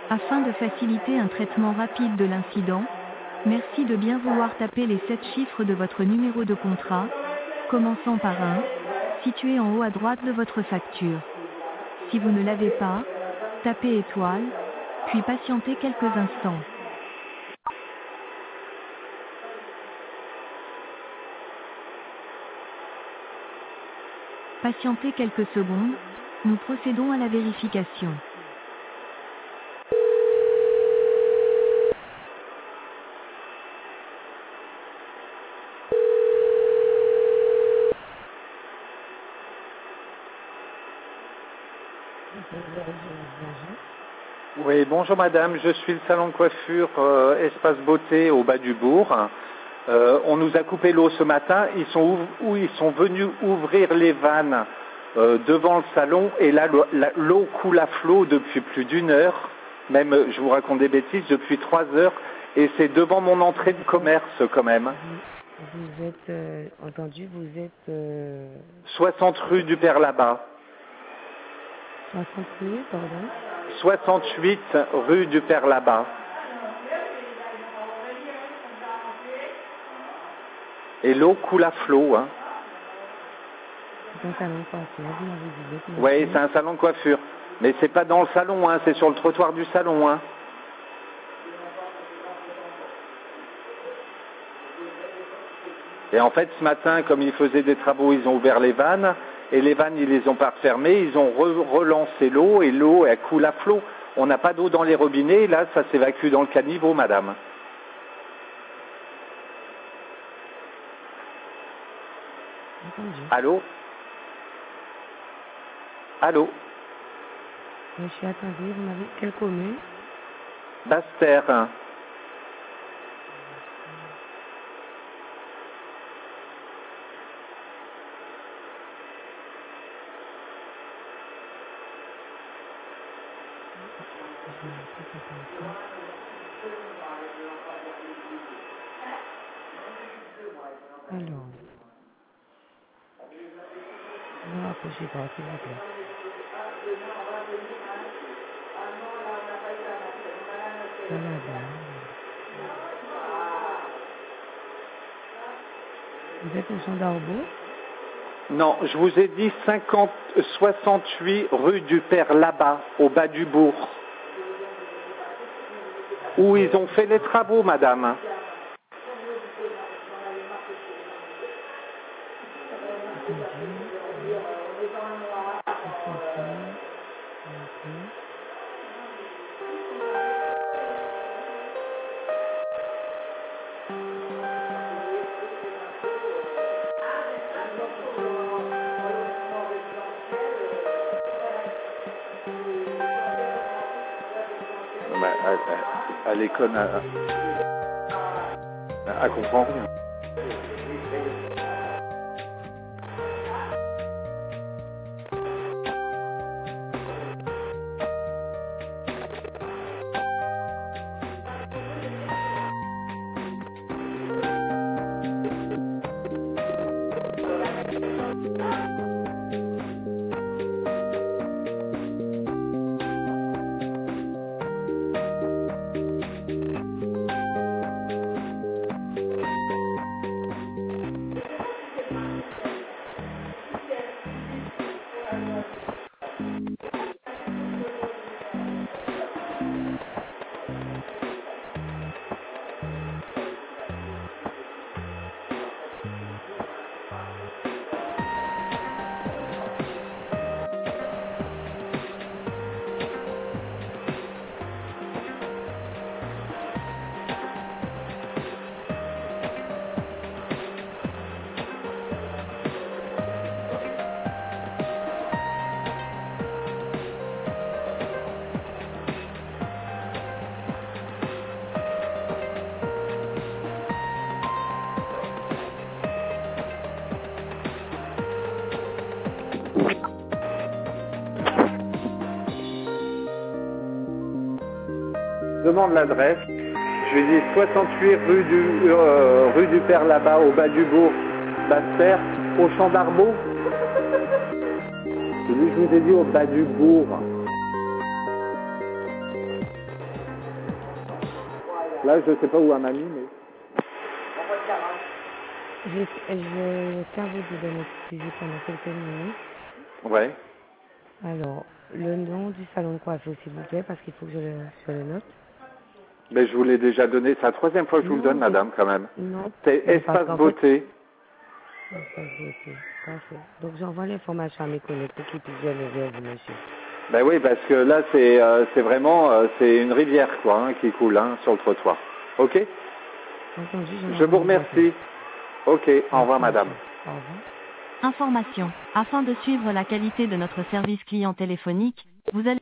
Afin de faciliter un traitement rapide de l'incident, merci de bien vouloir taper les 7 chiffres de votre numéro de contrat, commençant par 1, situé en haut à droite de votre facture. Si vous ne l'avez pas, tapez étoile, puis patientez quelques instants. Patientez quelques secondes, nous procédons à la vérification. Oui, bonjour madame, je suis le salon de coiffure Espace Beauté au bas du bourg. On nous a coupé l'eau ce matin, ils sont venus ouvrir les vannes devant le salon et là l'eau coule à flot depuis plus d'une heure, même je vous raconte des bêtises, depuis 3 heures et c'est devant mon entrée de commerce quand même. Vous êtes, entendu, vous êtes 60 rue du Père Labat. 60 rue, pardon. 68 rue du Père Labat. Et l'eau coule à flot. Hein. C'est un salon de coiffure, vous m'avez dit. Oui, c'est un salon de coiffure. Mais c'est pas dans le salon, hein, c'est sur le trottoir du salon. Hein. Et en fait, ce matin, comme ils faisaient des travaux, ils ont ouvert les vannes. Et les vannes, ils les ont pas refermées. Ils ont relancé l'eau et l'eau, elle coule à flot. On n'a pas d'eau dans les robinets. Là, ça s'évacue dans le caniveau, madame. Entendu. Allô? Allô? Je suis attendue, vous m'avez quelle commune? Basse-Terre. Alors, ne rapprochez pas, s'il vous plaît. Voilà. Vous êtes au champ d'Arbeau? Non, je vous ai dit 68 rue du Père Labat, au bas du bourg. Où ils ont fait les travaux, madame. À l'école, elle comprend rien. Demande l'adresse. Je lui dis 68 rue du Père Labat, au bas du bourg, Basse-Terre, au champ d'Arbeau. Je vous ai dit au bas du bourg. Là, je sais pas où elle m'a mis, mais... Je vais faire vous donner suivi pendant quelques minutes. Ouais. Alors, le nom du salon de coiffure, s'il vous plaît, parce qu'il faut que je le note. Mais je vous l'ai déjà donné. C'est la troisième fois que je vous le donne, madame, quand même. Non. C'est Mais parce Espace qu'en Beauté. fait, Espace Beauté. Parfait. Donc, j'envoie l'information à mes collègues pour qu'ils puissent venir vers vous, monsieur. Ben oui, parce que là, c'est vraiment... c'est une rivière, quoi, hein, qui coule hein, sur le trottoir. OK? Entendu, Je vous remercie. OK. Au revoir, madame. Au revoir. Information. Afin de suivre la qualité de notre service client téléphonique, vous allez